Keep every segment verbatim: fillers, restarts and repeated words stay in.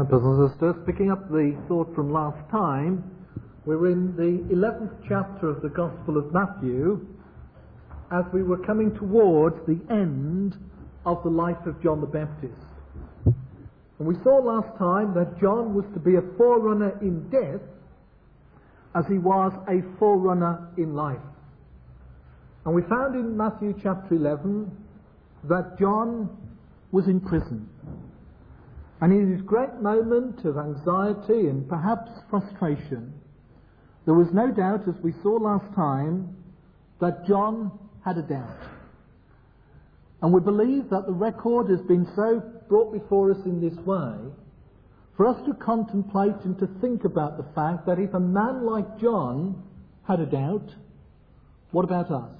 My brothers and sisters, picking up the thought from last time, we're in the eleventh chapter of the Gospel of Matthew as we were coming towards the end of the life of John the Baptist. And we saw last time that John was to be a forerunner in death as he was a forerunner in life. And we found in Matthew chapter eleven that John was in prison. And in his great moment of anxiety and perhaps frustration, there was no doubt, as we saw last time, that John had a doubt. And we believe that the record has been so brought before us in this way for us to contemplate and to think about the fact that if a man like John had a doubt, what about us?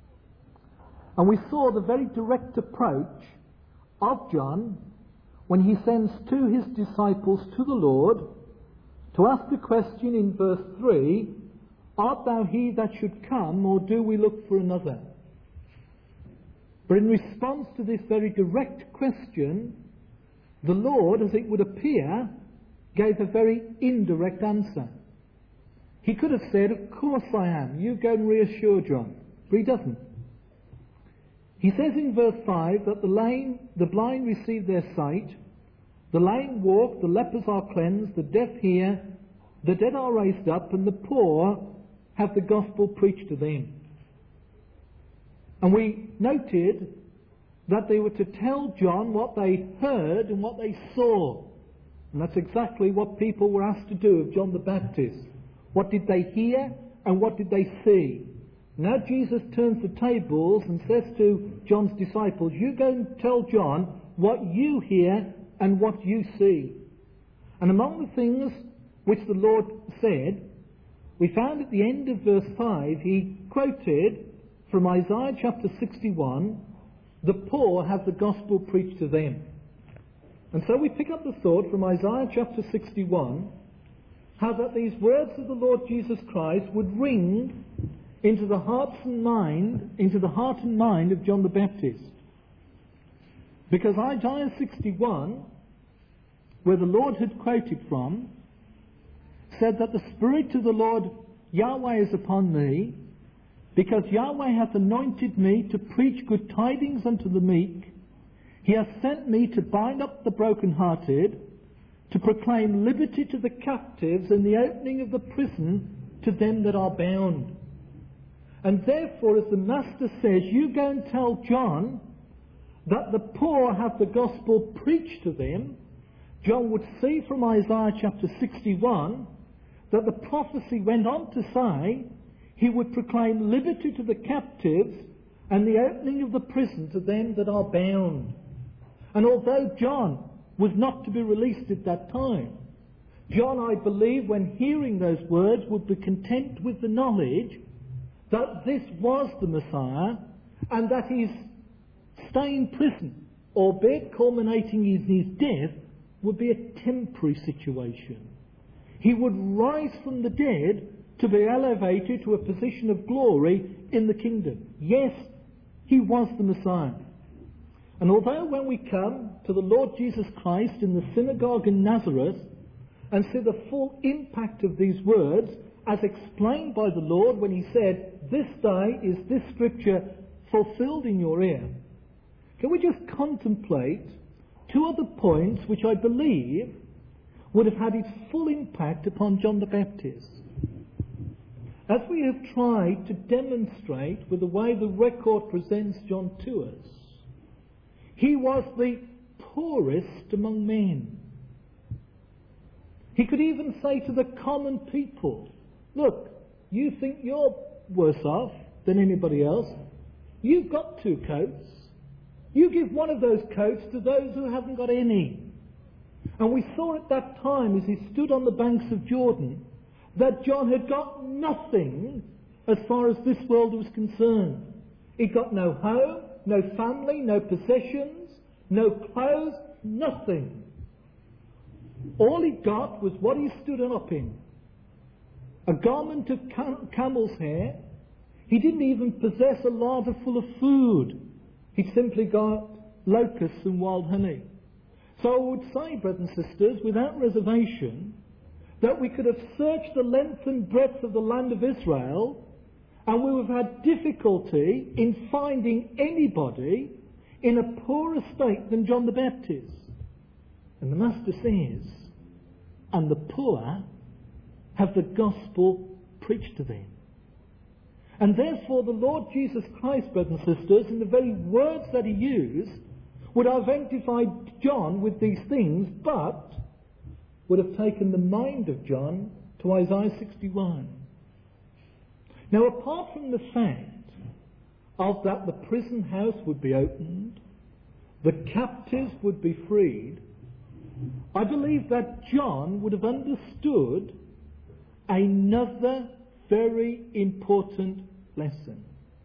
And we saw the very direct approach of John when he sends two his disciples to the Lord to ask the question in verse three, "Art thou he that should come, or do we look for another?" But in response to this very direct question, the Lord, as it would appear, gave a very indirect answer. He could have said, "Of course I am. You go and reassure John." But he doesn't. He says in verse five that the lame, the blind receive their sight, the lame walk, the lepers are cleansed, the deaf hear, the dead are raised up, and the poor have the gospel preached to them. And we noted that they were to tell John what they heard and what they saw. And that's exactly what people were asked to do of John the Baptist. What did they hear and what did they see? Now Jesus turns the tables and says to John's disciples, "You go and tell John what you hear and what you see." And among the things which the Lord said, we found at the end of verse five, he quoted from Isaiah chapter sixty-one, "The poor have the gospel preached to them." And so we pick up the thought from Isaiah chapter sixty-one, how that these words of the Lord Jesus Christ would ring into the hearts and mind, into the heart and mind of John the Baptist. Because Isaiah sixty-one, where the Lord had quoted from, said that the Spirit of the Lord Yahweh is upon me, because Yahweh hath anointed me to preach good tidings unto the meek. He hath sent me to bind up the brokenhearted, to proclaim liberty to the captives, and the opening of the prison to them that are bound. And therefore, as the Master says, you go and tell John that the poor have the gospel preached to them, John would see from Isaiah chapter sixty-one that the prophecy went on to say he would proclaim liberty to the captives and the opening of the prison to them that are bound. And although John was not to be released at that time, John, I believe, when hearing those words, would be content with the knowledge that this was the Messiah and that his stay in prison, albeit culminating in his death, would be a temporary situation. He would rise from the dead to be elevated to a position of glory in the kingdom. Yes, he was the Messiah. And although when we come to the Lord Jesus Christ in the synagogue in Nazareth and see the full impact of these words as explained by the Lord when he said, "This day is this scripture fulfilled in your ear," can we just contemplate two other points which I believe would have had its full impact upon John the Baptist? As we have tried to demonstrate with the way the record presents John to us, he was the poorest among men. He could even say to the common people, "Look, you think you're worse off than anybody else. You've got two coats. You give one of those coats to those who haven't got any." And we saw at that time, as he stood on the banks of Jordan, that John had got nothing as far as this world was concerned. He got no home, no family, no possessions, no clothes, nothing. All he got was what he stood up in. A garment of cam- camel's hair. He didn't even possess a larder full of food. He simply got locusts and wild honey. So I would say, brothers and sisters, without reservation, that we could have searched the length and breadth of the land of Israel, and we would have had difficulty in finding anybody in a poorer state than John the Baptist. And the Master says, and the poor have the gospel preached to them. And therefore the Lord Jesus Christ, brothers and sisters, in the very words that he used, would have identified John with these things, but would have taken the mind of John to Isaiah sixty-one. Now, apart from the fact of that the prison house would be opened, the captives would be freed, I believe that John would have understood another very important lesson.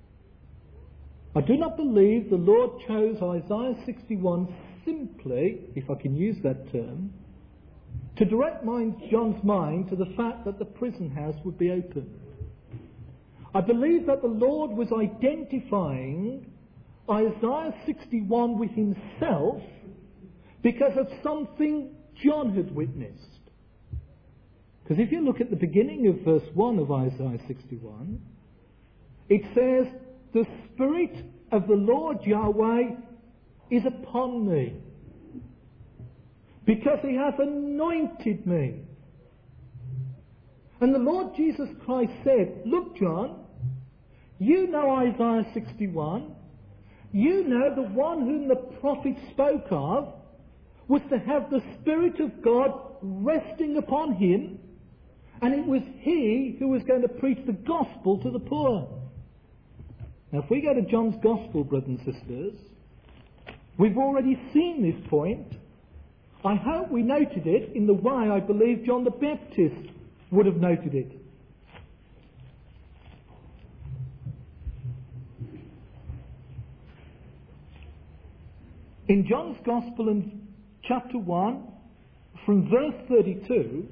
I do not believe the Lord chose Isaiah sixty-one simply, if I can use that term, to direct mind, John's mind to the fact that the prison house would be opened. I believe that the Lord was identifying Isaiah sixty-one with himself because of something John had witnessed. Because if you look at the beginning of verse one of Isaiah sixty-one, it says, "The Spirit of the Lord Yahweh is upon me, because he hath anointed me." And the Lord Jesus Christ said, "Look, John, you know Isaiah sixty-one. You know the one whom the prophet spoke of was to have the Spirit of God resting upon him, and it was he who was going to preach the gospel to the poor." Now, if we go to John's Gospel, brothers and sisters, we've already seen this point. I hope we noted it in the way I believe John the Baptist would have noted it. In John's Gospel in chapter one, from verse thirty-two,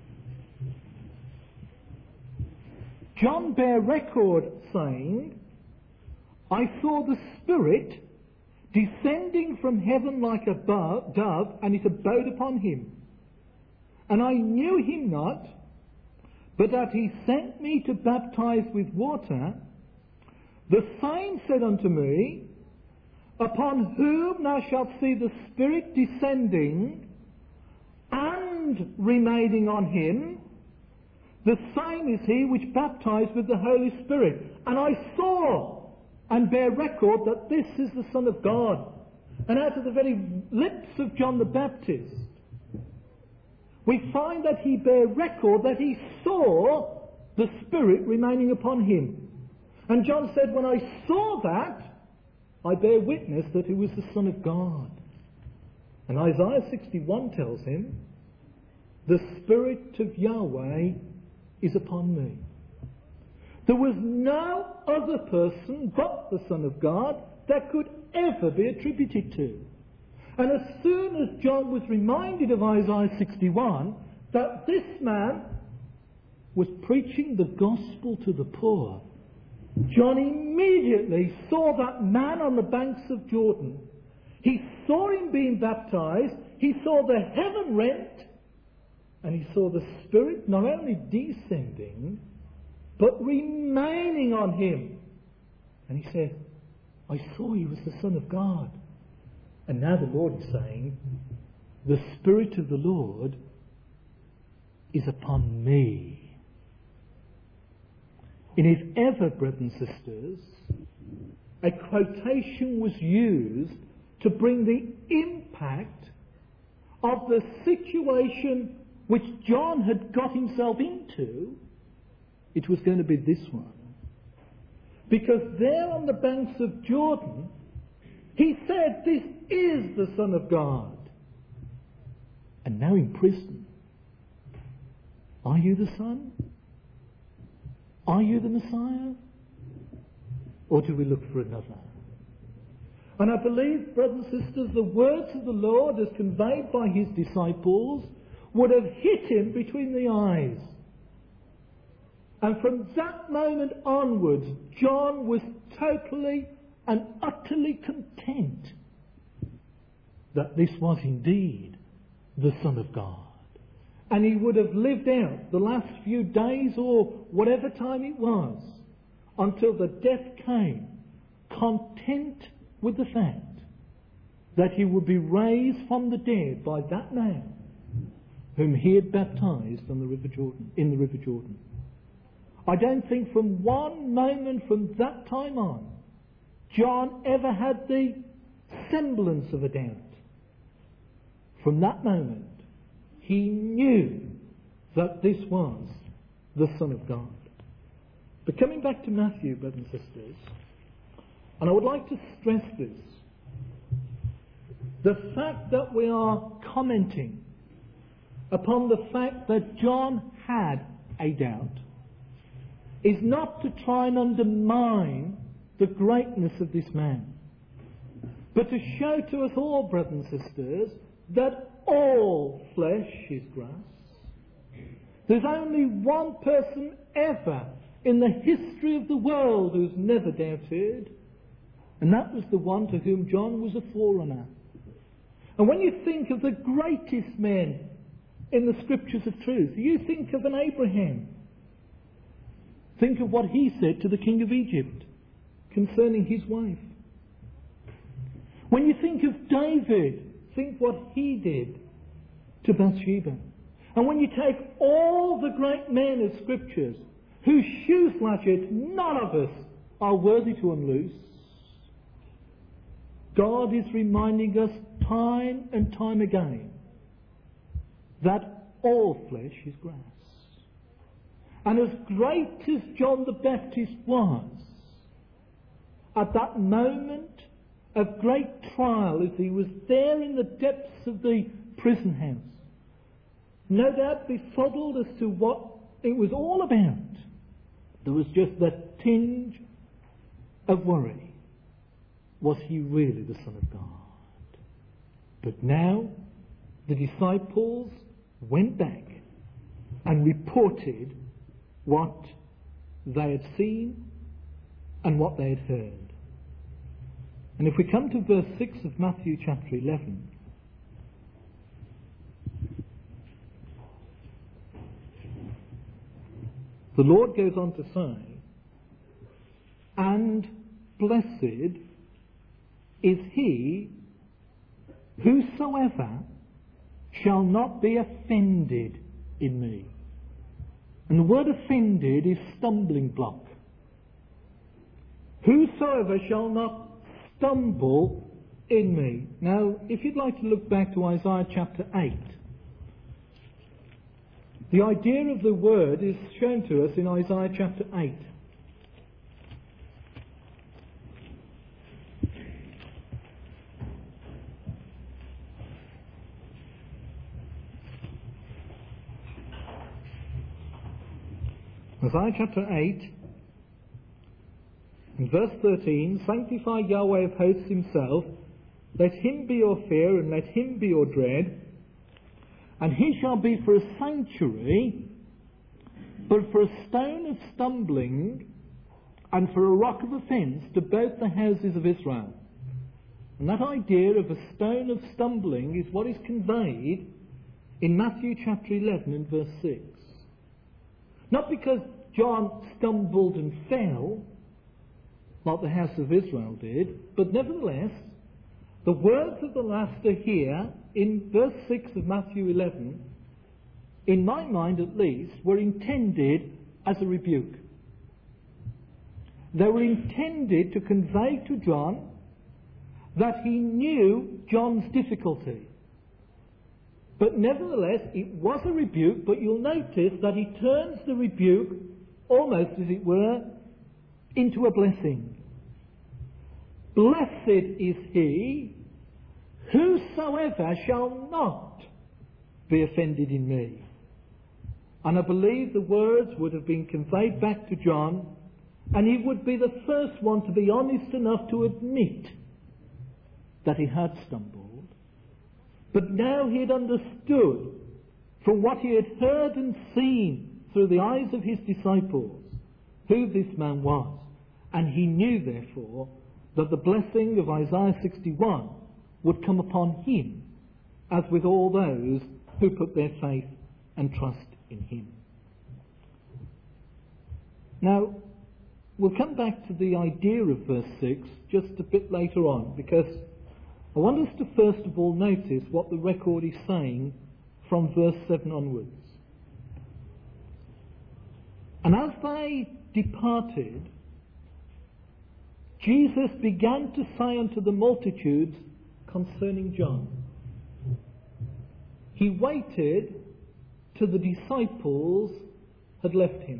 John bare record saying, "I saw the Spirit descending from heaven like a dove, and it abode upon him. And I knew him not, but that he sent me to baptize with water. The same said unto me, Upon whom thou shalt see the Spirit descending and remaining on him, the same is he which baptized with the Holy Spirit. And I saw and bear record that this is the Son of God." And out of the very lips of John the Baptist, we find that he bare record that he saw the Spirit remaining upon him. And John said, "When I saw that, I bear witness that he was the Son of God." And Isaiah sixty-one tells him, "The Spirit of Yahweh is upon me." There was no other person but the Son of God that could ever be attributed to. And as soon as John was reminded of Isaiah sixty-one, that this man was preaching the gospel to the poor, John immediately saw that man on the banks of Jordan. He saw him being baptized, he saw the heaven rent, and he saw the Spirit not only descending, but remaining on him. And he said, "I saw he was the Son of God." And now the Lord is saying, "The Spirit of the Lord is upon me." And if ever, brothers and sisters, a quotation was used to bring the impact of the situation which John had got himself into, it was going to be this one. Because there on the banks of Jordan, he said, "This is the Son of God." And now in prison, are you the Son? Are you the Messiah? Or do we look for another? And I believe, brothers and sisters, the words of the Lord as conveyed by his disciples would have hit him between the eyes. And from that moment onwards, John was totally and utterly content that this was indeed the Son of God. And he would have lived out the last few days or whatever time it was until the death came, content with the fact that he would be raised from the dead by that man whom he had baptized on the River Jordan, in the River Jordan. I don't think from one moment from that time on, John ever had the semblance of a doubt. From that moment, he knew that this was the Son of God. But coming back to Matthew, brothers and sisters, and I would like to stress this, the fact that we are commenting upon the fact that John had a doubt is not to try and undermine the greatness of this man, but to show to us all, brothers and sisters, that all flesh is grass. There's only one person ever in the history of the world who's never doubted, and that was the one to whom John was a forerunner. And when you think of the greatest men in the scriptures of truth, you think of an Abraham. Think of what he said to the king of Egypt concerning his wife. When you think of David, think what he did to Bathsheba. And when you take all the great men of scriptures whose shoe latchets none of us are worthy to unloose, God is reminding us time and time again that all flesh is grass. And as great as John the Baptist was, at that moment of great trial, as he was there in the depths of the prison house, no doubt befuddled as to what it was all about, there was just that tinge of worry. Was he really the Son of God? But now the disciples went back and reported what they had seen and what they had heard. And if we come to verse six of Matthew chapter eleven, the Lord goes on to say, "And blessed is he whosoever shall not be offended in me." And the word offended is stumbling block. Whosoever shall not stumble in me. Now, if you'd like to look back to Isaiah chapter eight, the idea of the word is shown to us in Isaiah chapter eight. Isaiah chapter eight, and verse thirteen, "Sanctify Yahweh of hosts himself, let him be your fear, and let him be your dread. And he shall be for a sanctuary, but for a stone of stumbling, and for a rock of offence to both the houses of Israel." And that idea of a stone of stumbling is what is conveyed in Matthew chapter eleven and verse six. Not because John stumbled and fell, like the house of Israel did, but nevertheless, the words of the Master here, in verse six of Matthew eleven, in my mind at least, were intended as a rebuke. They were intended to convey to John that he knew John's difficulty. But nevertheless, it was a rebuke, but you'll notice that he turns the rebuke, almost as it were, into a blessing. "Blessed is he whosoever shall not be offended in me." And I believe the words would have been conveyed back to John, and he would be the first one to be honest enough to admit that he had stumbled. But now he had understood from what he had heard and seen through the eyes of his disciples who this man was. And he knew, therefore, that the blessing of Isaiah sixty-one would come upon him, as with all those who put their faith and trust in him. Now, we'll come back to the idea of verse six just a bit later on, because I want us to first of all notice what the record is saying from verse seven onwards. And as they departed, Jesus began to say unto the multitudes concerning John. He waited till the disciples had left him.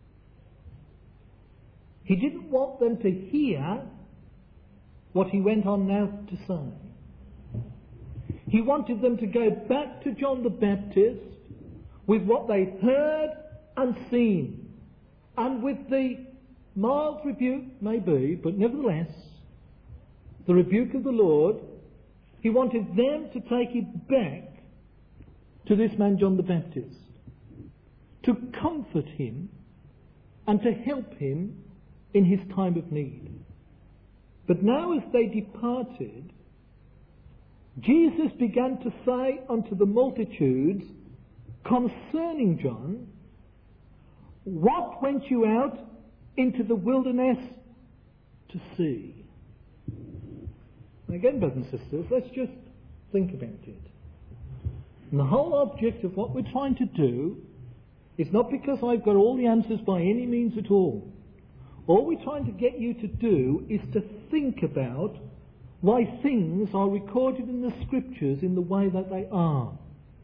He didn't want them to hear what he went on now to say. He wanted them to go back to John the Baptist with what they'd heard and seen, and with the mild rebuke, maybe, but nevertheless, the rebuke of the Lord. He wanted them to take it back to this man John the Baptist, to comfort him and to help him in his time of need. But now as they departed, Jesus began to say unto the multitudes concerning John, what went you out into the wilderness to see? Again, brothers and sisters, let's just think about it. And the whole object of what we're trying to do is not because I've got all the answers by any means at all. All we're trying to get you to do is to think about why things are recorded in the Scriptures in the way that they are.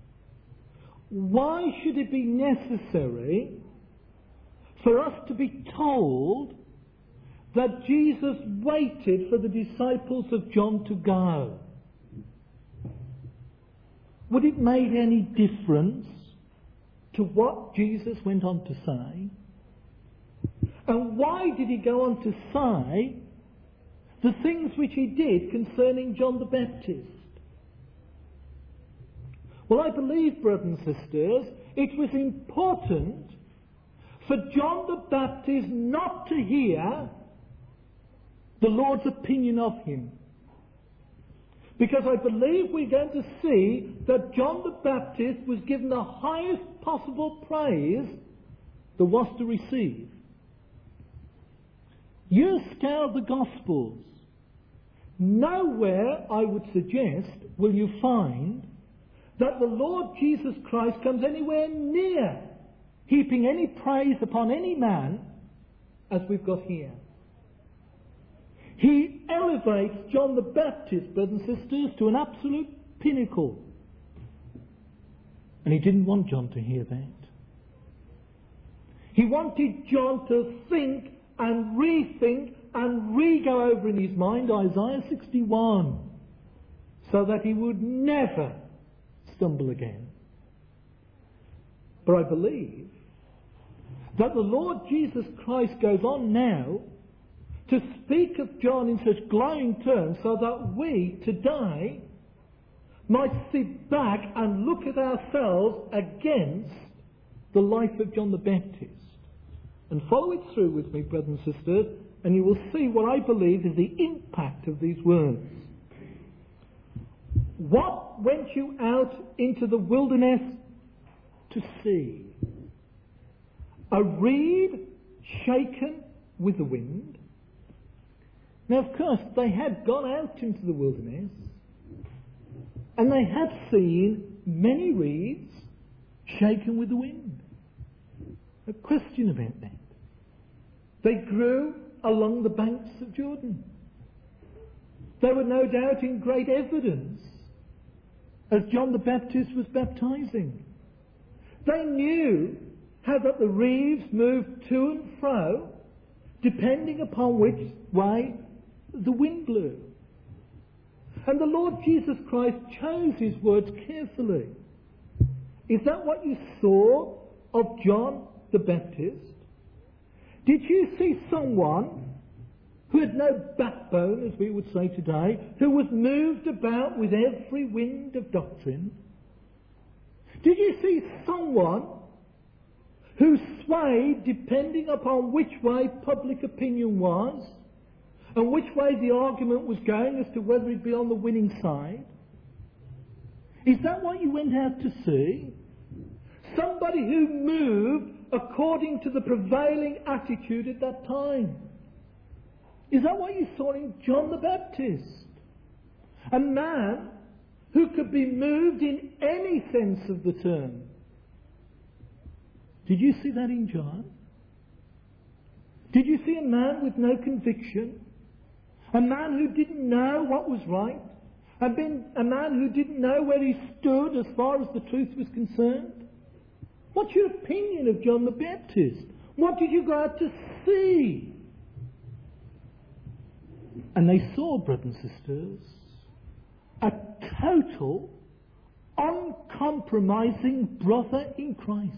Why should it be necessary for us to be told that Jesus waited for the disciples of John to go? Would it make any difference to what Jesus went on to say? And why did he go on to say the things which he did concerning John the Baptist? Well, I believe, brothers and sisters, it was important for John the Baptist not to hear the Lord's opinion of him. Because I believe we're going to see that John the Baptist was given the highest possible praise there was to receive. You scour the Gospels. Nowhere, I would suggest, will you find that the Lord Jesus Christ comes anywhere near heaping any praise upon any man as we've got here. He elevates John the Baptist, brothers and sisters, to an absolute pinnacle. And he didn't want John to hear that. He wanted John to think and rethink and re-go over in his mind Isaiah sixty-one, so that he would never stumble again. But I believe that the Lord Jesus Christ goes on now to speak of John in such glowing terms so that we today might sit back and look at ourselves against the life of John the Baptist. And follow it through with me, brothers and sisters, and you will see what I believe is the impact of these words. What went you out into the wilderness to see? A reed shaken with the wind? Now, of course, they had gone out into the wilderness, and they had seen many reeds shaken with the wind. A question about that. They grew along the banks of Jordan. They were no doubt in great evidence as John the Baptist was baptizing. They knew how that the reeds moved to and fro depending upon which way the wind blew. And the Lord Jesus Christ chose his words carefully. Is that what you saw of John the Baptist? Did you see someone who had no backbone, as we would say today, who was moved about with every wind of doctrine? Did you see someone who swayed depending upon which way public opinion was, and which way the argument was going as to whether he'd be on the winning side? Is that what you went out to see? Somebody who moved according to the prevailing attitude at that time. Is that what you saw in John the Baptist? A man who could be moved in any sense of the term. Did you see that in John? Did you see a man with no conviction? A man who didn't know what was right? A man who didn't know where he stood as far as the truth was concerned? What's your opinion of John the Baptist? What did you go out to see? And they saw, brothers and sisters, a total, uncompromising brother in Christ,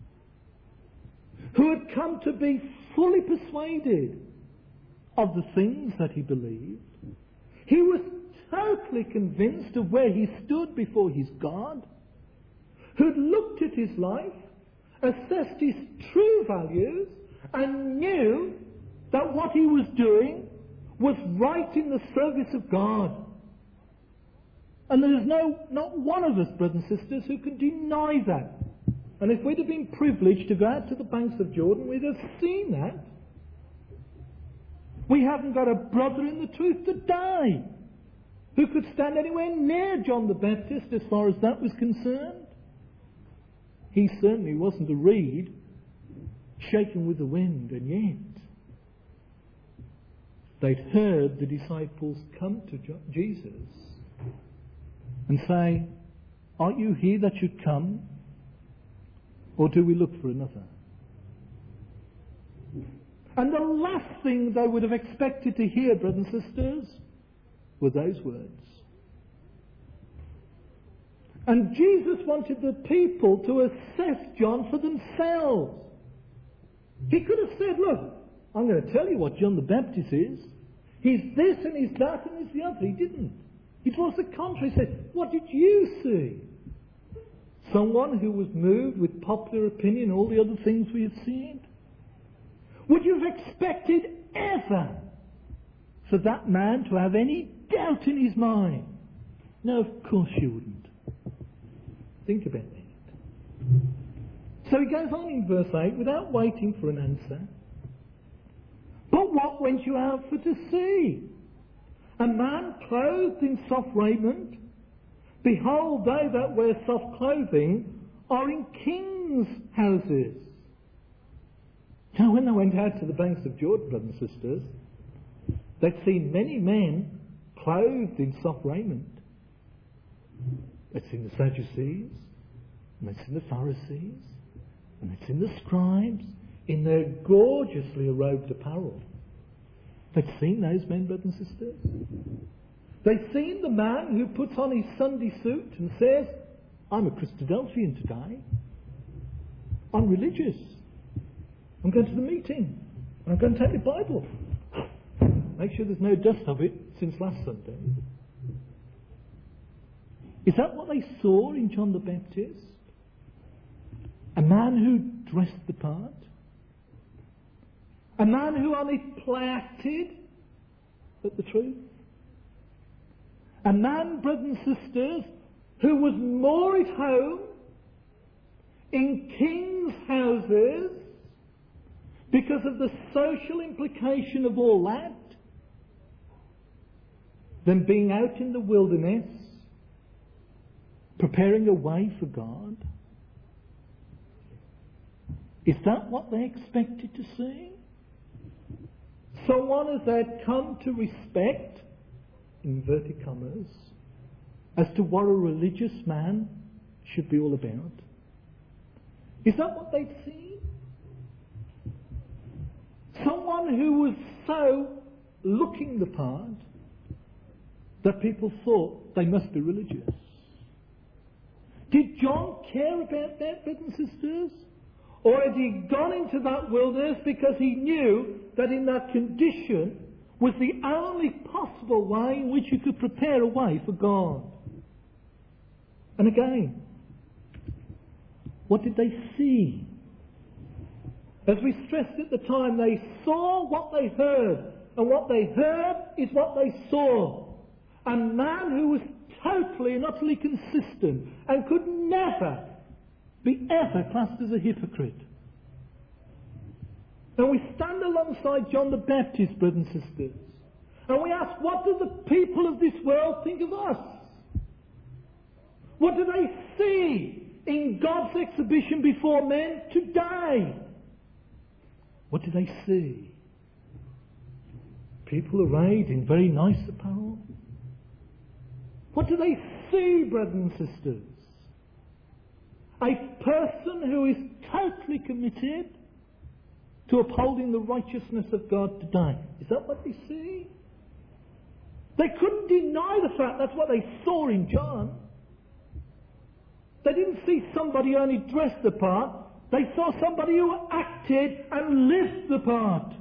who had come to be fully persuaded of the things that he believed. He was totally convinced of where he stood before his God, who'd looked at his life, assessed his true values, and knew that what he was doing was right in the service of God. And there's no, not one of us, brothers and sisters, who can deny that. And if we'd have been privileged to go out to the banks of Jordan, we'd have seen that. We haven't got a brother in the truth today who could stand anywhere near John the Baptist as far as that was concerned. He certainly wasn't a reed shaken with the wind, and yet they'd heard the disciples come to Jesus and say, "Aren't you he that should come, or do we look for another?" And the last thing they would have expected to hear, brothers and sisters, were those words. And Jesus wanted the people to assess John for themselves. He could have said, "Look, I'm going to tell you what John the Baptist is. He's this and he's that and he's the other." He didn't. It was the contrary. He said, "What did you see?" Someone who was moved with popular opinion and all the other things we have seen? Would you have expected ever for that man to have any doubt in his mind? No, of course you wouldn't. Think about that. So he goes on in verse eight without waiting for an answer. "But what went you out for to see? A man clothed in soft raiment? Behold, they that wear soft clothing are in kings' houses." Now, when they went out to the banks of Jordan, brothers and sisters, they'd seen many men clothed in soft raiment. They'd seen the Sadducees, and they'd seen the Pharisees, and they'd seen the scribes in their gorgeously robed apparel. They'd seen those men, brothers and sisters. They'd seen the man who puts on his Sunday suit and says, "I'm a Christadelphian today. I'm religious. I'm going to the meeting. I'm going to take the Bible. Make sure there's no dust of it since last Sunday." Is that what they saw in John the Baptist? A man who dressed the part? A man who only play acted at the truth? A man, brothers and sisters, who was more at home in kings' houses because of the social implication of all that than being out in the wilderness preparing a way for God? Is that what they expected to see? Someone as they had come to respect, inverted commas, as to what a religious man should be all about? Is that what they'd seen? Someone who was so looking the part that people thought they must be religious. Did John care about that, brothers and sisters? Or had he gone into that wilderness because he knew that in that condition was the only possible way in which you could prepare a way for God? And again, what did they see? As we stressed at the time, they saw what they heard. and what they heard is what they saw. A man who was totally and utterly consistent and could never be ever classed as a hypocrite. And we stand alongside John the Baptist, brothers and sisters, and we ask, what do the people of this world think of us? What do they see in God's exhibition before men today? What do they see? People arrayed in very nice apparel? What do they see, brothers and sisters? A person who is totally committed to upholding the righteousness of God today. Is that what they see? They couldn't deny the fact that's what they saw in John. They didn't see somebody only dressed the part. They saw somebody who acted and lived the part.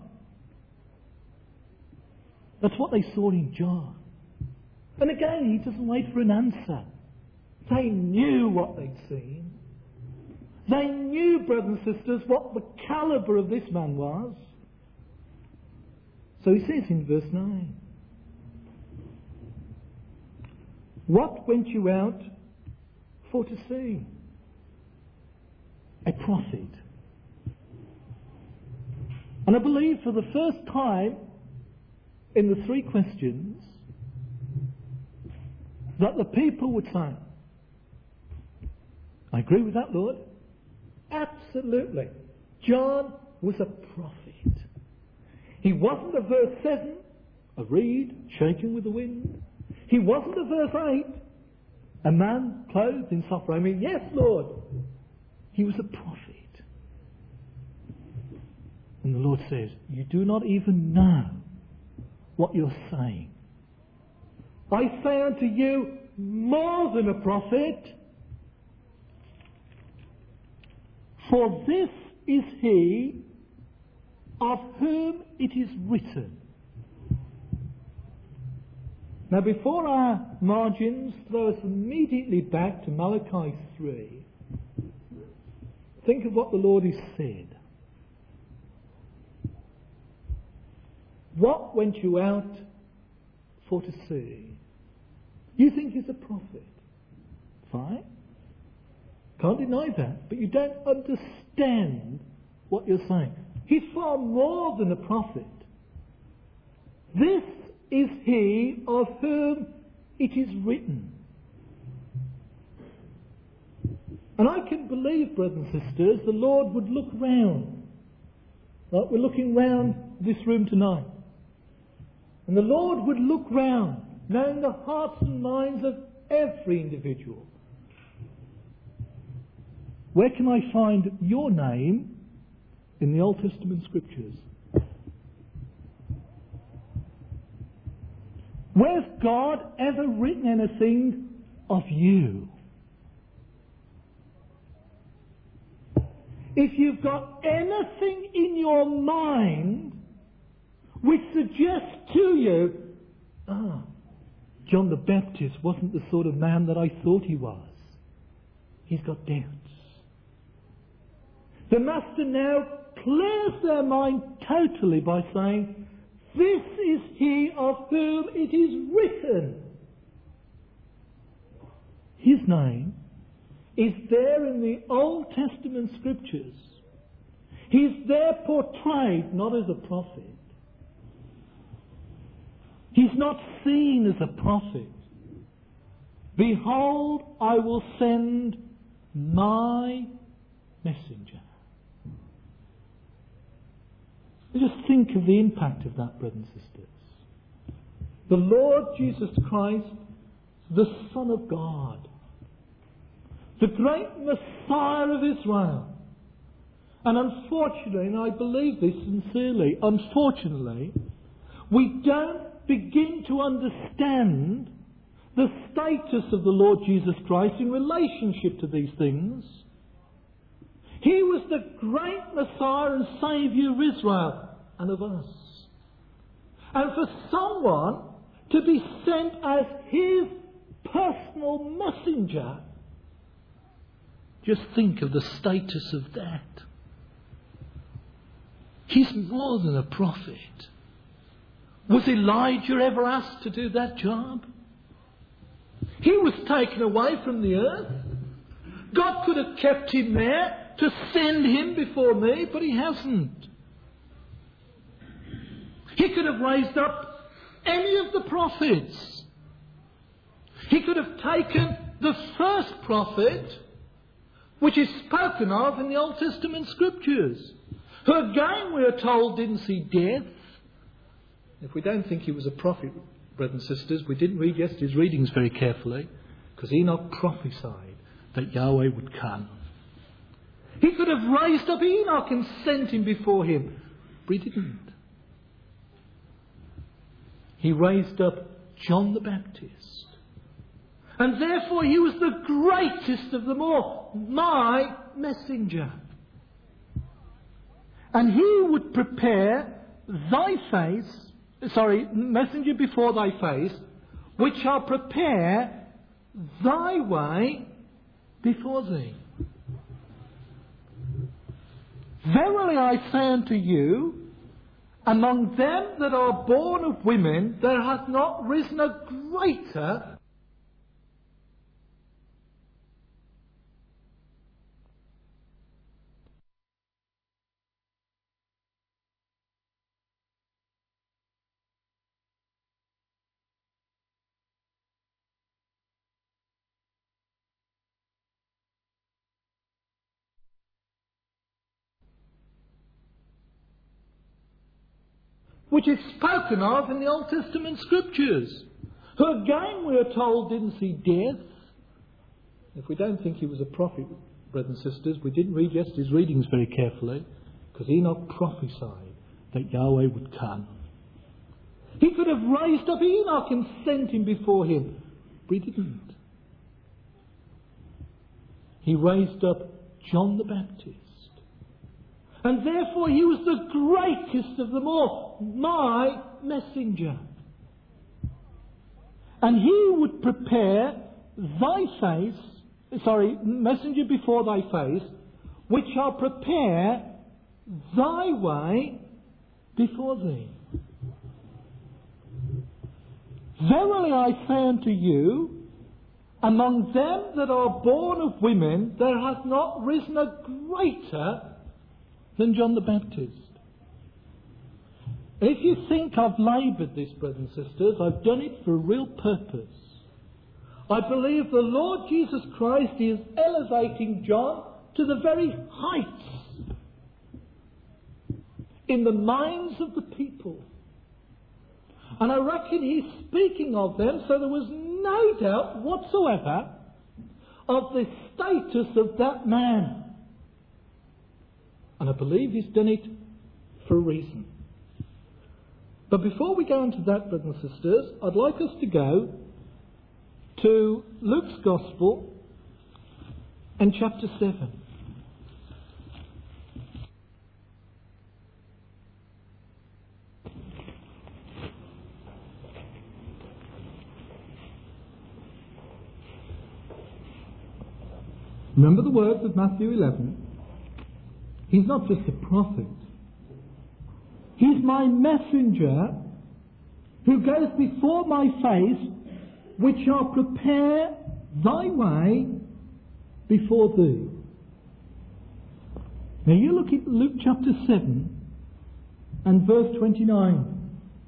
That's what they saw in John. And again, he doesn't wait for an answer. They knew what they'd seen. They knew, brothers and sisters, what the calibre of this man was. So he says in verse nine, what went you out for to see? A prophet. And I believe for the first time in the three questions that the people would say, I agree with that, Lord. Absolutely. John was a prophet. He wasn't a verse seven, a reed shaking with the wind. He wasn't a verse eight, a man clothed in soft raiment. Yes, Lord. He was a prophet. And the Lord says, you do not even know what you're saying. I say unto you, more than a prophet, for this is he of whom it is written. Now, before our margins throw us immediately back to Malachi three, think of what the Lord has said. What went you out for to see? You think he's a prophet. Fine. Can't deny that. But you don't understand what you're saying. He's far more than a prophet. This is he of whom it is written. And I can believe, brothers and sisters, the Lord would look round, like we're looking round this room tonight. And the Lord would look round, knowing the hearts and minds of every individual. Where can I find your name in the Old Testament Scriptures? Where's God ever written anything of you? If you've got anything in your mind which suggests to you, ah, John the Baptist wasn't the sort of man that I thought he was. He's got doubts. The Master now clears their mind totally by saying, this is he of whom it is written. His name is there in the Old Testament Scriptures. He's there portrayed not as a prophet. He's not seen as a prophet. Behold, I will send my messenger. Just think of the impact of that, brothers and sisters. The Lord Jesus Christ, the Son of God, the great Messiah of Israel. And unfortunately, and I believe this sincerely, unfortunately, we don't begin to understand the status of the Lord Jesus Christ in relationship to these things. He was the great Messiah and Saviour of Israel and of us. And for someone to be sent as his personal messenger, just think of the status of that. He's more than a prophet. Was Elijah ever asked to do that job? He was taken away from the earth. God could have kept him there to send him before me, but he hasn't. He could have raised up any of the prophets. He could have taken the first prophet, which is spoken of in the Old Testament scriptures, who again we are told didn't see death. If we don't think he was a prophet, brothers and sisters, we didn't read yesterday's readings very carefully, because Enoch prophesied that Yahweh would come. He could have raised up Enoch and sent him before him, but he didn't. He raised up John the Baptist. And therefore he was the greatest of them all, my messenger. And he would prepare thy face, sorry, messenger before thy face, which shall prepare thy way before thee. Verily I say unto you, among them that are born of women, there hath not risen a greater which is spoken of in the Old Testament scriptures, who again we are told didn't see death. If we don't think he was a prophet, brothers and sisters, we didn't read yesterday's readings very carefully, because Enoch prophesied that Yahweh would come. He could have raised up Enoch and sent him before him, but he didn't. He raised up John the Baptist. And therefore he was the greatest of them all, my messenger. And he would prepare thy face, sorry, messenger before thy face, which shall prepare thy way before thee. Verily I say unto you, among them that are born of women, there hath not risen a greater than John the Baptist. If you think I've laboured this, brothers and sisters, I've done it for a real purpose. I believe the Lord Jesus Christ is elevating John to the very heights in the minds of the people. And I reckon he's speaking of them so there was no doubt whatsoever of the status of that man. And I believe he's done it for a reason. But before we go into that, brothers and sisters, I'd like us to go to Luke's Gospel and chapter seven. Remember the words of Matthew eleven. He's not just a prophet. He's my messenger who goes before my face, which shall prepare thy way before thee. Now you look at Luke chapter seven and verse twenty-nine.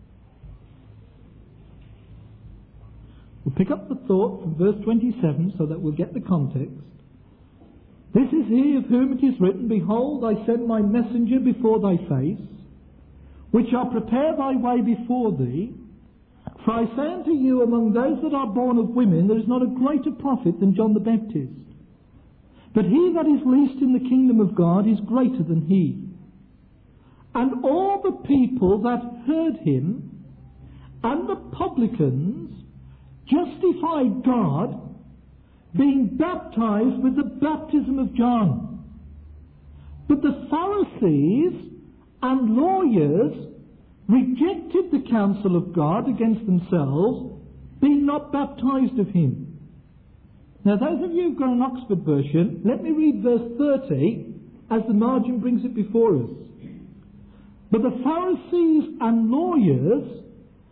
We'll pick up the thought from verse twenty-seven so that we'll get the context. This is he of whom it is written, Behold, I send my messenger before thy face, which shall prepare thy way before thee. For I say unto you, among those that are born of women, there is not a greater prophet than John the Baptist. But he that is least in the kingdom of God is greater than he. And all the people that heard him, and the publicans, justified God, being baptized with the baptism of John. But the Pharisees and lawyers rejected the counsel of God against themselves, being not baptized of him. Now those of you who've got an Oxford version, let me read verse thirty as the margin brings it before us. But the Pharisees and lawyers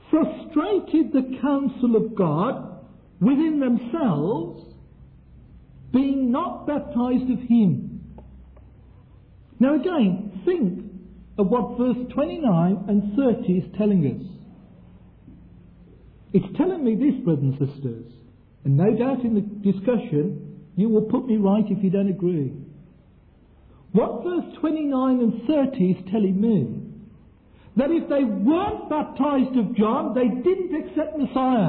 frustrated the counsel of God within themselves, being not baptized of him. Now again, think of what verse twenty-nine and thirty is telling us. It's telling me this, brothers and sisters, and no doubt in the discussion you will put me right if you don't agree. What verse twenty-nine and thirty is telling me, that if they weren't baptized of John, they didn't accept Messiah.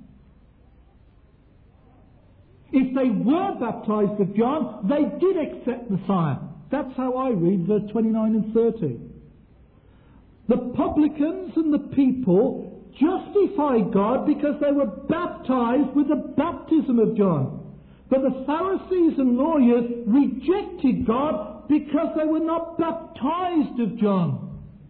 If they were baptized of John, they did accept Messiah. That's how I read verse twenty-nine and thirty. The publicans and the people justified God because they were baptized with the baptism of John. But the Pharisees and lawyers rejected God because they were not baptized of John.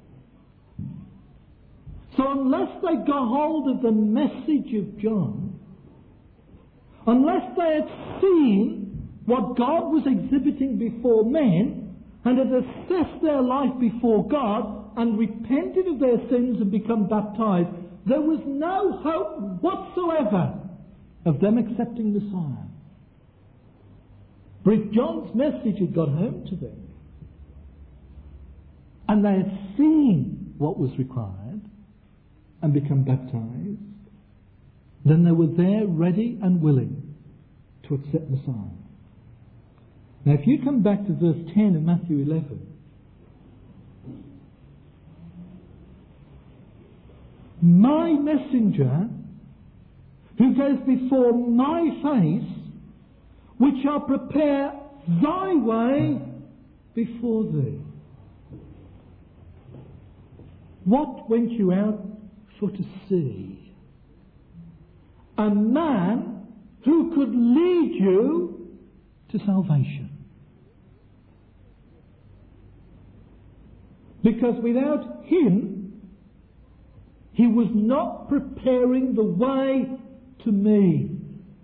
So unless they got hold of the message of John, unless they had seen what God was exhibiting before men and had assessed their life before God and repented of their sins and become baptized, there was no hope whatsoever of them accepting Messiah. But if John's message had got home to them and they had seen what was required and become baptized, then they were there ready and willing to accept Messiah. Now if you come back to verse ten of Matthew eleven, my messenger who goes before my face, which shall prepare thy way before thee. What went you out for to see? A man who could lead you to salvation. Because without him, he was not preparing the way to me.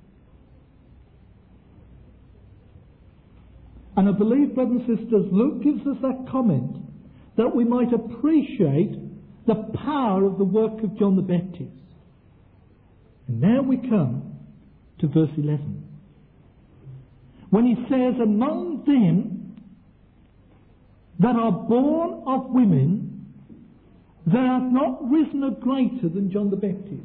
And I believe, brothers and sisters, Luke gives us that comment that we might appreciate the power of the work of John the Baptist. And now we come to verse eleven, when he says, among them that are born of women, there hath not risen a greater than John the Baptist.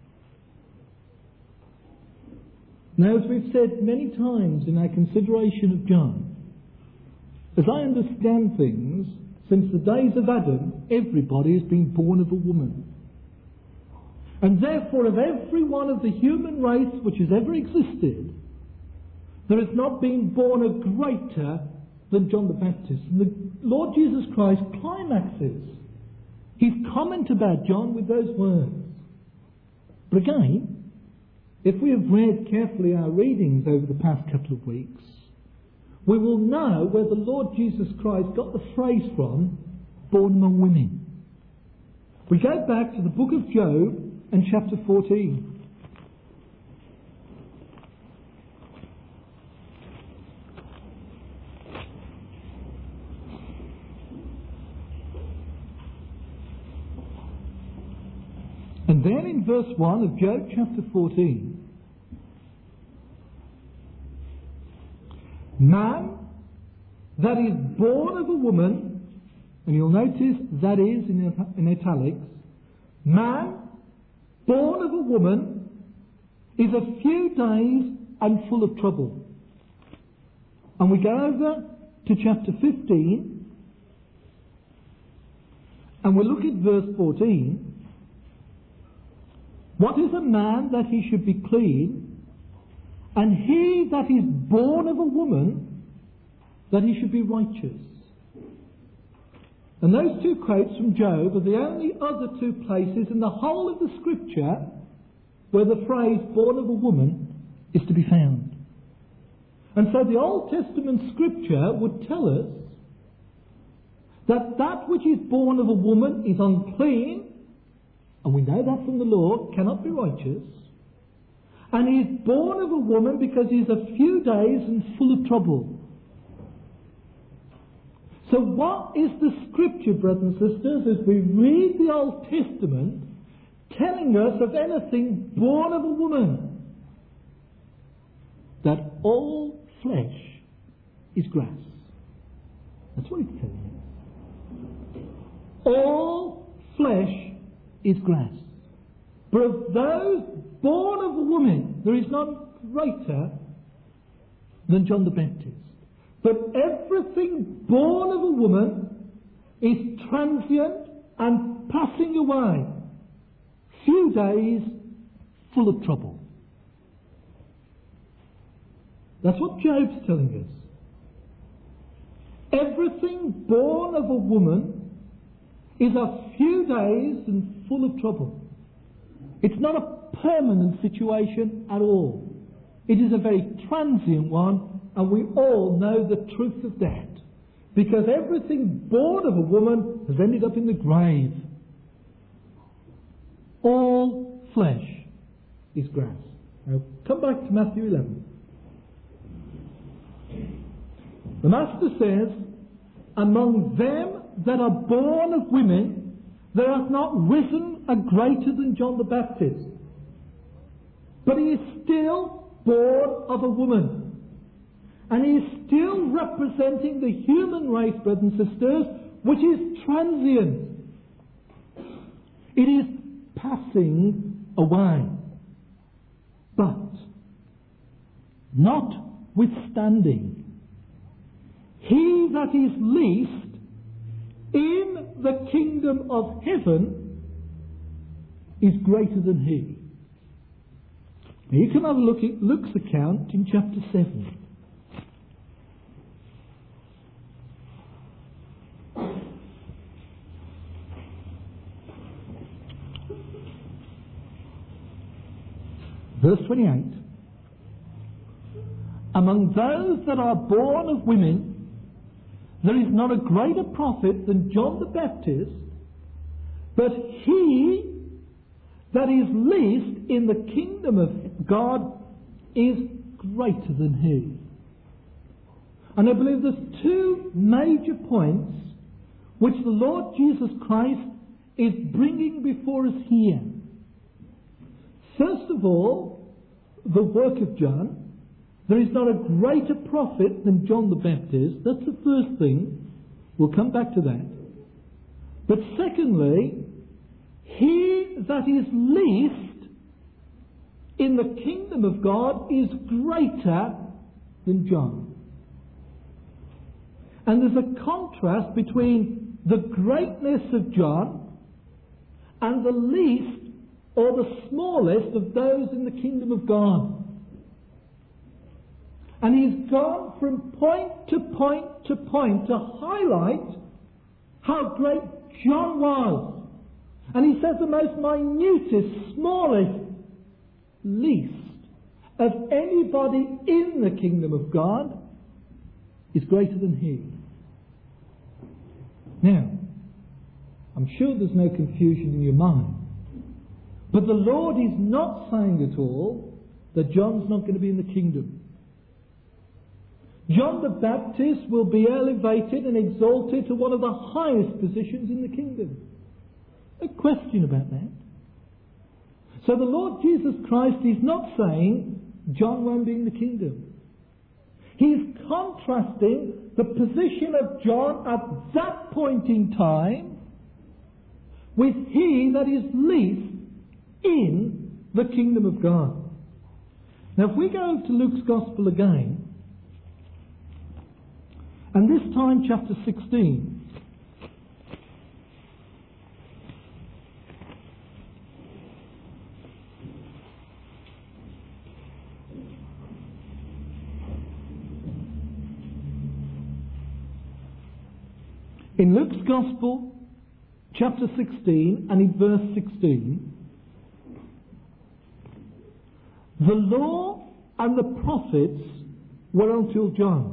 Now, as we've said many times in our consideration of John, as I understand things, since the days of Adam, everybody has been born of a woman. And therefore, of every one of the human race which has ever existed, there has not been born a greater than John the Baptist. And the Lord Jesus Christ climaxes his comment about John with those words. But again, if we have read carefully our readings over the past couple of weeks, we will know where the Lord Jesus Christ got the phrase from, born among women. We go back to the book of Job and chapter fourteen. And then in verse one of Job chapter fourteen, man that is born of a woman, and you'll notice that is in, in italics, man born of a woman is a few days and full of trouble. And we go over to chapter fifteen, and we look at verse fourteen. What is a man that he should be clean, and he that is born of a woman that he should be righteous? And those two quotes from Job are the only other two places in the whole of the scripture where the phrase born of a woman is to be found. And so the Old Testament scripture would tell us that that which is born of a woman is unclean, and we know that from the law, cannot be righteous. And he is born of a woman because he is a few days and full of trouble. So what is the scripture, brothers and sisters, as we read the Old Testament, telling us of anything born of a woman, that all flesh is grass. That's what it's telling us. All flesh is grass. But of those born of a woman, there is none greater than John the Baptist. But everything born of a woman is transient and passing away. Few days full of trouble. That's what Job's telling us. Everything born of a woman is a few days and full of trouble. It's not a permanent situation at all. It is a very transient one, and we all know the truth of that. Because everything born of a woman has ended up in the grave. All flesh is grass. Now, come back to Matthew eleven. The Master says, among them that are born of women, there hath not risen a greater than John the Baptist. But he is still born of a woman. And he is still representing the human race, brothers and sisters, which is transient. It is passing away. But, notwithstanding, he that is least in the kingdom of heaven is greater than he. Now you can have a look at Luke's account in chapter seven. Verse twenty-eight. Among those that are born of women, there is not a greater prophet than John the Baptist, but he that is least in the kingdom of God is greater than he. And I believe there's two major points which the Lord Jesus Christ is bringing before us here. First of all, the work of John. There is not a greater prophet than John the Baptist. That's the first thing. We'll come back to that. But secondly, he that is least in the kingdom of God is greater than John. And there's a contrast between the greatness of John and the least or the smallest of those in the kingdom of God. And he's gone from point to point to point to highlight how great John was. And he says the most minutest, smallest, least of anybody in the kingdom of God is greater than he. Now, I'm sure there's no confusion in your mind. But the Lord is not saying at all that John's not going to be in the kingdom. John the Baptist will be elevated and exalted to one of the highest positions in the kingdom. No question about that. So the Lord Jesus Christ is not saying John won't be in the kingdom. He's contrasting the position of John at that point in time with he that is least in the kingdom of God. Now if we go to Luke's Gospel again, and this time chapter sixteen. In Luke's Gospel, chapter sixteen, and in verse sixteen, the law and the prophets were until John.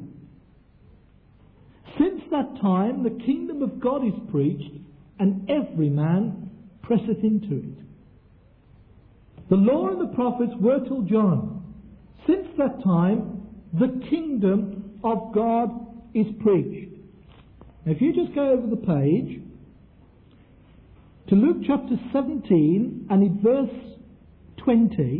Since that time the kingdom of God is preached, and every man presseth into it. The law and the prophets were till John. Since that time the kingdom of God is preached. Now if you just go over the page, to Luke chapter seventeen and in verse twenty.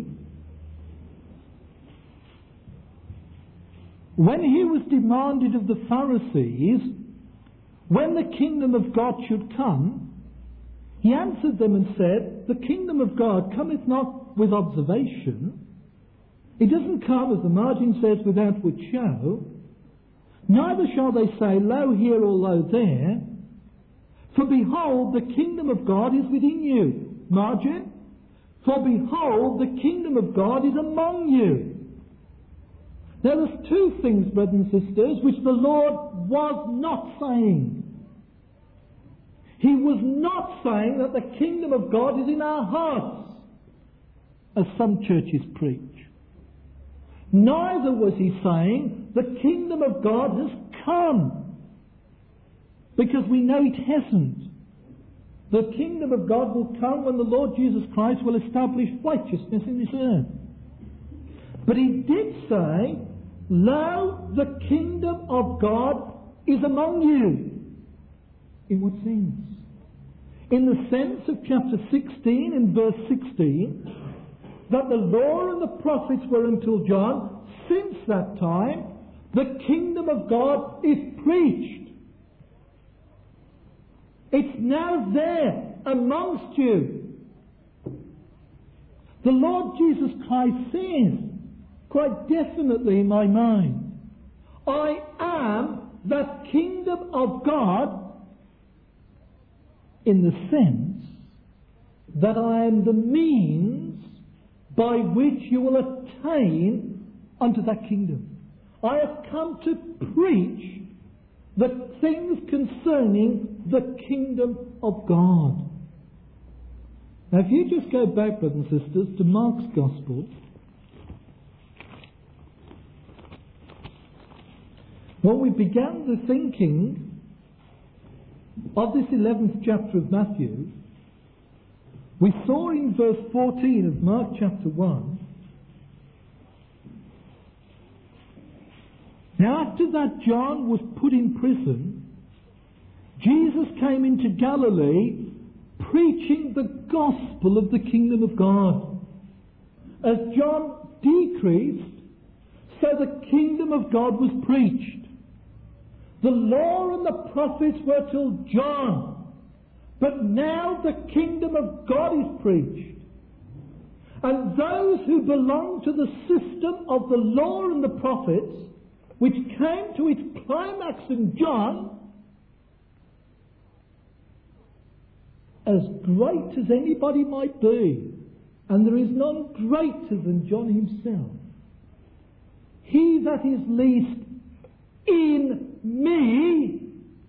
When he was demanded of the Pharisees when the kingdom of God should come, he answered them and said, the kingdom of God cometh not with observation. It doesn't come, as the margin says, with outward show. Neither shall they say, lo here or lo there. For behold, the kingdom of God is within you. Margin. For behold, the kingdom of God is among you. Now there's two things, brothers and sisters, which the Lord was not saying. He was not saying that the kingdom of God is in our hearts, as some churches preach. Neither was he saying the kingdom of God has come, because we know it hasn't. The kingdom of God will come when the Lord Jesus Christ will establish righteousness in this earth. But he did say, lo, the kingdom of God is among you. In what sense? In the sense of chapter sixteen and verse sixteen, that the law and the prophets were until John. Since that time, the kingdom of God is preached. It's now there amongst you. The Lord Jesus Christ says, quite definitely in my mind, I am that kingdom of God, in the sense that I am the means by which you will attain unto that kingdom. I have come to preach the things concerning the kingdom of God. Now if you just go back, brothers and sisters, to Mark's Gospel, when we began the thinking of this eleventh chapter of Matthew, we saw in verse fourteen of Mark chapter one, now after that John was put in prison, Jesus came into Galilee preaching the gospel of the kingdom of God. As John decreased, so the kingdom of God was preached. The law and the prophets were till John, but now the kingdom of God is preached. And those who belong to the system of the law and the prophets, which came to its climax in John, as great as anybody might be, and there is none greater than John himself, he that is least in me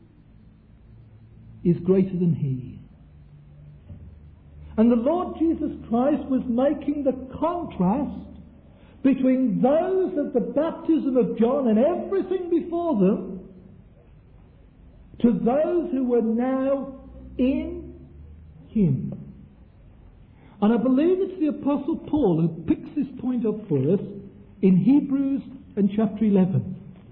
is greater than he. And the Lord Jesus Christ was making the contrast between those of the baptism of John and everything before them to those who were now in him. And I believe it's the Apostle Paul who picks this point up for us in Hebrews and chapter eleven.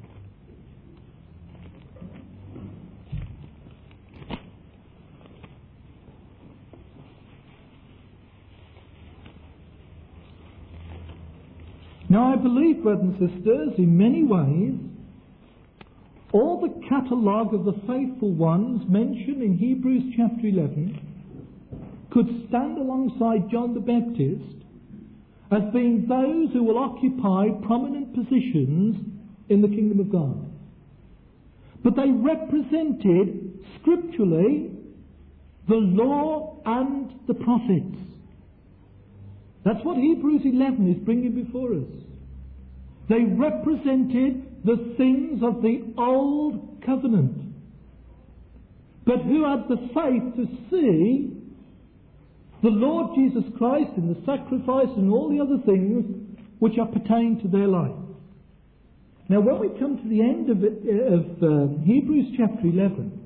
Now I believe, brothers and sisters, in many ways, all the catalogue of the faithful ones mentioned in Hebrews chapter eleven could stand alongside John the Baptist as being those who will occupy prominent positions in the kingdom of God. But they represented, scripturally, the law and the prophets. That's what Hebrews eleven is bringing before us. They represented the things of the old covenant, but who had the faith to see the Lord Jesus Christ in the sacrifice and all the other things which are pertaining to their life. Now when we come to the end of, it, of uh, Hebrews chapter eleven,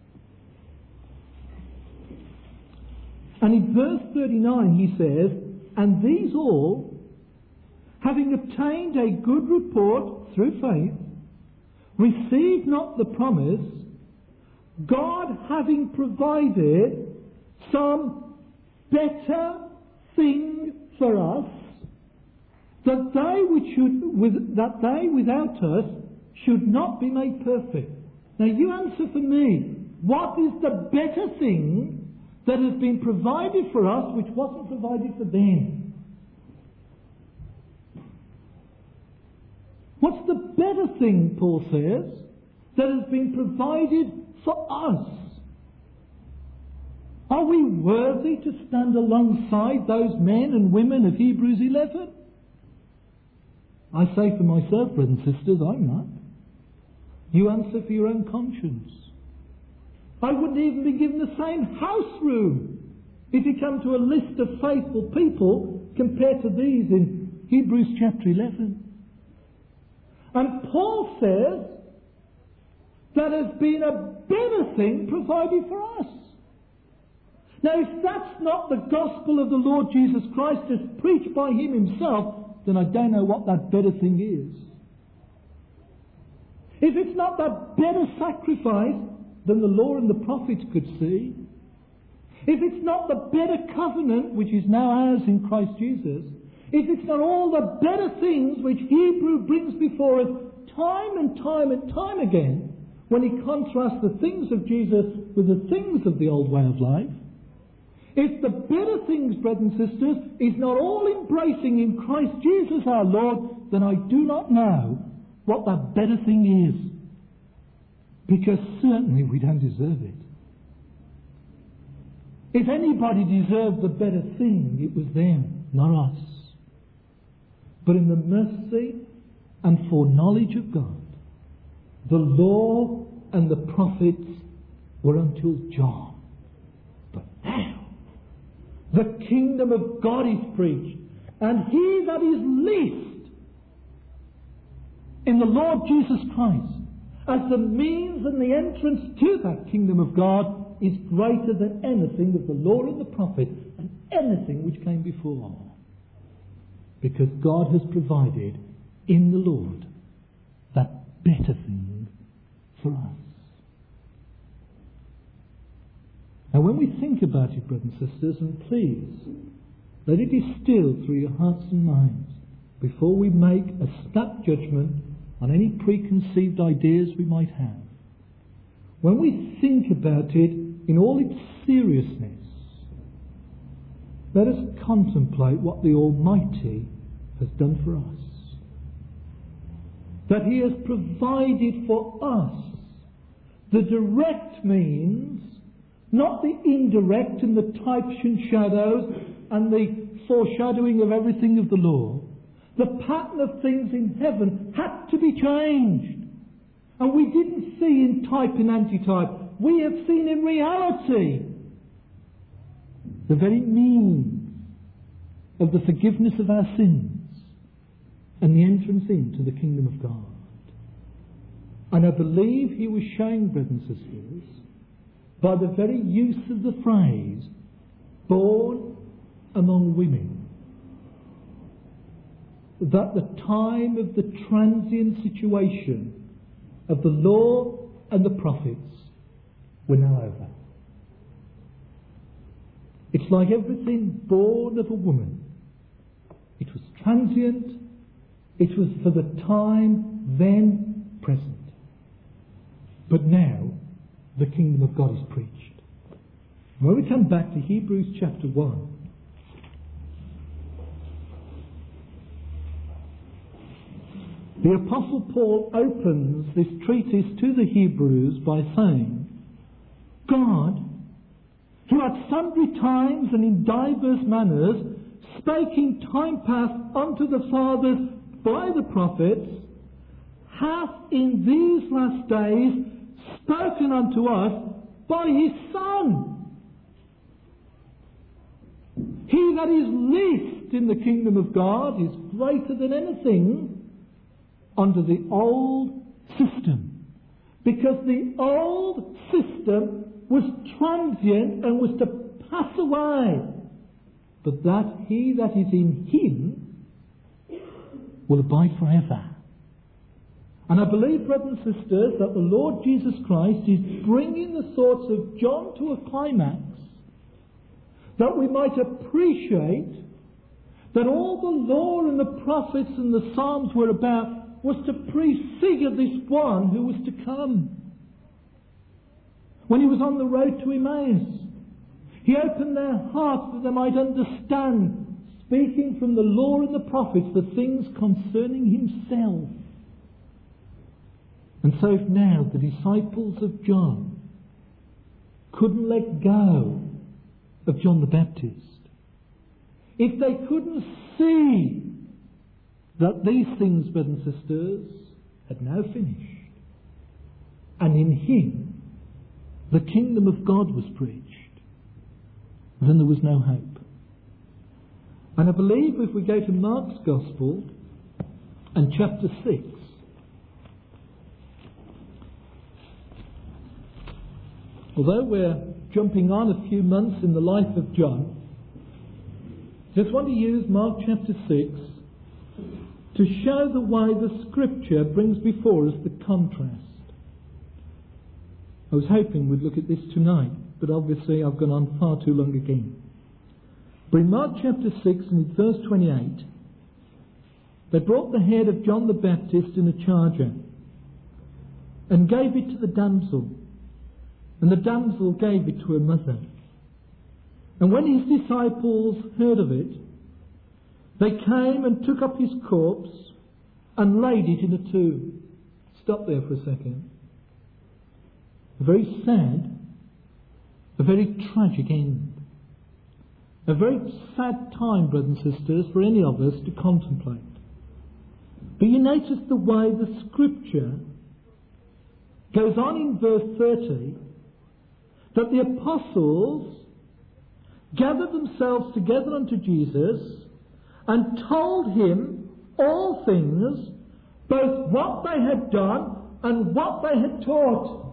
and in verse thirty-nine he says, and these all, having obtained a good report through faith, received not the promise, God having provided some better thing for us, that they which should, with, that they without us should not be made perfect. Now you answer for me. What is the better thing that has been provided for us which wasn't provided for them? What's the better thing, Paul says, that has been provided for us? Are we worthy to stand alongside those men and women of Hebrews eleven? I say for myself, brothers and sisters, I'm not. You answer for your own conscience. I wouldn't even be given the same house room if you come to a list of faithful people compared to these in Hebrews chapter eleven. And Paul says that has been a better thing provided for us. Now, if that's not the gospel of the Lord Jesus Christ as preached by him himself, then I don't know what that better thing is. If it's not that better sacrifice than the law and the prophets could see, if it's not the better covenant which is now ours in Christ Jesus, if it's not all the better things which Hebrew brings before us time and time and time again, when he contrasts the things of Jesus with the things of the old way of life, if the better things, brothers and sisters, is not all embracing in Christ Jesus our Lord, then I do not know what that better thing is. Because certainly we don't deserve it. If anybody deserved the better thing, it was them, not us. But in the mercy and foreknowledge of God, the law and the prophets were until John. But now, the kingdom of God is preached, and he that is least in the Lord Jesus Christ as the means and the entrance to that kingdom of God is greater than anything of the law and the prophet and anything which came before. Because God has provided in the Lord that better thing for us. Now when we think about it, brothers and sisters, and please, let it distill through your hearts and minds before we make a snap judgment on any preconceived ideas we might have. When we think about it in all its seriousness, let us contemplate what the Almighty has done for us. That he has provided for us the direct means, not the indirect and the types and shadows and the foreshadowing of everything of the law. The pattern of things in heaven had to be changed. And we didn't see in type and antitype. We have seen in reality the very means of the forgiveness of our sins and the entrance into the kingdom of God. And I believe he was showing, brothers and sisters, by the very use of the phrase, born among women, that the time of the transient situation of the law and the prophets were now over. It's like everything born of a woman. It was transient. It was for the time then present. But now the kingdom of God is preached. When we come back to Hebrews chapter one, the Apostle Paul opens this treatise to the Hebrews by saying, God, who at sundry times and in divers manners spake in time past unto the fathers by the prophets, hath in these last days spoken unto us by his Son. He that is least in the kingdom of God is greater than anything under the old system. Because the old system was transient and was to pass away. But that he that is in him will abide forever. And I believe, brothers and sisters, that the Lord Jesus Christ is bringing the thoughts of John to a climax that we might appreciate that all the law and the prophets and the Psalms were about was to prefigure this one who was to come. When he was on the road to Emmaus, he opened their hearts that they might understand, speaking from the law and the prophets, the things concerning himself. And so if now the disciples of John couldn't let go of John the Baptist, if they couldn't see that these things, brothers and sisters, had now finished, and in him the kingdom of God was preached, then there was no hope. And I believe if we go to Mark's Gospel and chapter six, although we're jumping on a few months in the life of John, just want to use Mark chapter six to show the way the Scripture brings before us the contrast. I was hoping we'd look at this tonight, but obviously I've gone on far too long again. But in Mark chapter six and in verse twenty-eight, they brought the head of John the Baptist in a charger and gave it to the damsel, and the damsel gave it to her mother. And when his disciples heard of it, they came and took up his corpse and laid it in a tomb. Stop there for a second. A very sad, a very tragic end. A very sad time, brothers and sisters, for any of us to contemplate. But you notice the way the Scripture goes on in verse thirty, that the apostles gathered themselves together unto Jesus and told him all things, both what they had done and what they had taught.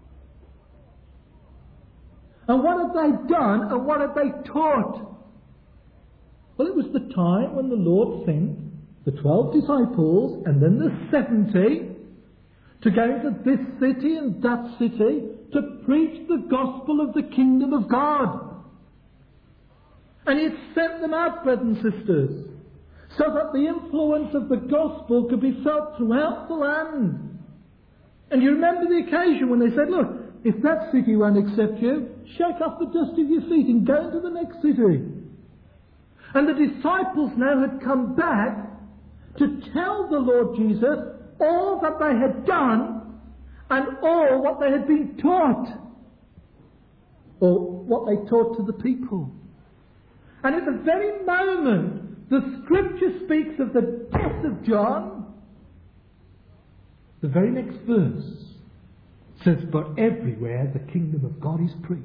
And what had they done and what had they taught? Well, it was the time when the Lord sent the twelve disciples and then the seventy to go into this city and that city to preach the gospel of the kingdom of God. And he had sent them out, brothers and sisters, so that the influence of the gospel could be felt throughout the land. And you remember the occasion when they said, look, if that city won't accept you, shake off the dust of your feet and go into the next city. And the disciples now had come back to tell the Lord Jesus all that they had done and all what they had been taught, or what they taught to the people. And at the very moment the Scripture speaks of the death of John, the very next verse says, but everywhere the kingdom of God is preached.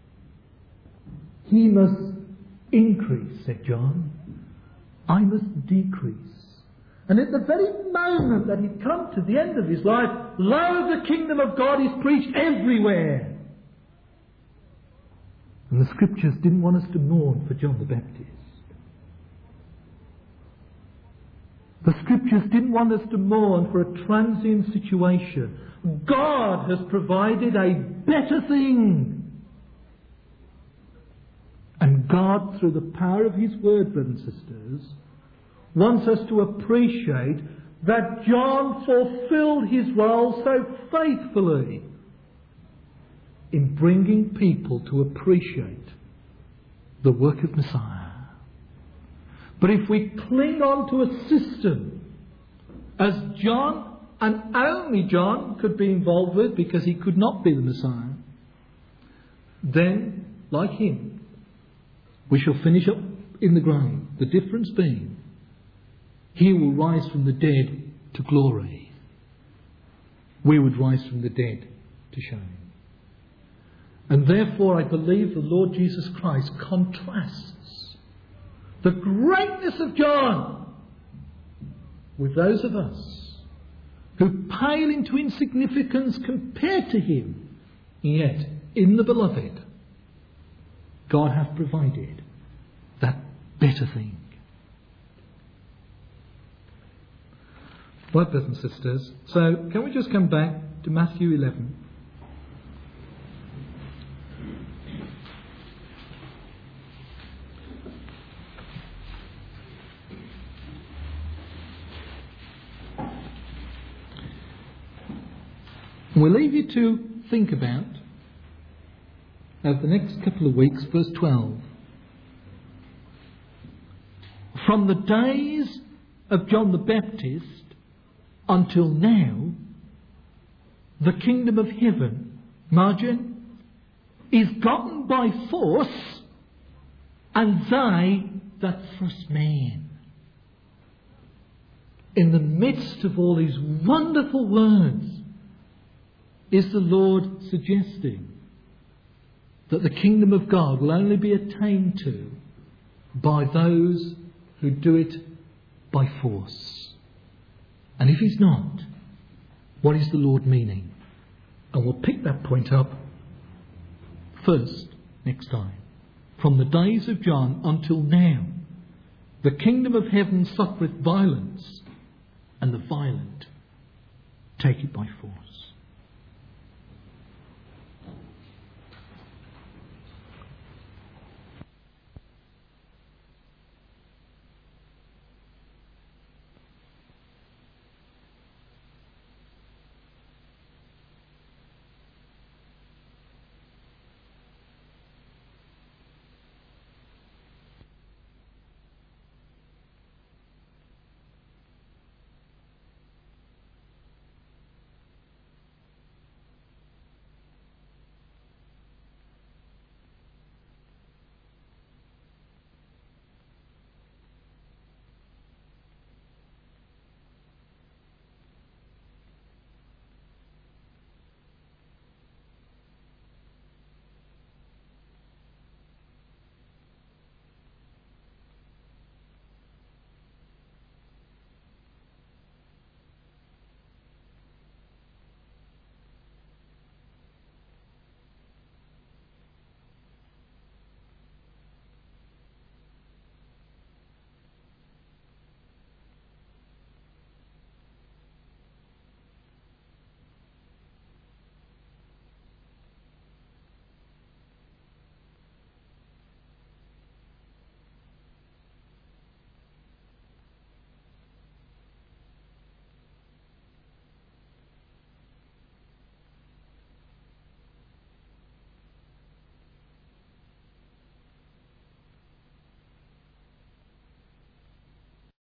He must increase, said John. I must decrease. And at the very moment that he'd come to the end of his life, lo, the kingdom of God is preached everywhere. And the Scriptures didn't want us to mourn for John the Baptist. The Scriptures didn't want us to mourn for a transient situation. God has provided a better thing. And God, through the power of His Word, brothers and sisters, wants us to appreciate that John fulfilled his role so faithfully in bringing people to appreciate the work of Messiah. But if we cling on to a system, as John and only John could be involved with because he could not be the Messiah, then, like him, we shall finish up in the grave. The difference being, he will rise from the dead to glory. We would rise from the dead to shame. And therefore I believe the Lord Jesus Christ contrasts the greatness of John with those of us who pale into insignificance compared to him. Yet, in the beloved, God hath provided that better thing. Right, brothers and sisters. So, can we just come back to Matthew eleven? And we'll leave you to think about, over the next couple of weeks, verse twelve. From the days of John the Baptist until now, the kingdom of heaven, margin, is gotten by force, and they that first man. In the midst of all these wonderful words, is the Lord suggesting that the kingdom of God will only be attained to by those who do it by force. And if he's not, what is the Lord meaning? And we'll pick that point up first next time. From the days of John until now, the kingdom of heaven suffereth violence, and the violent take it by force.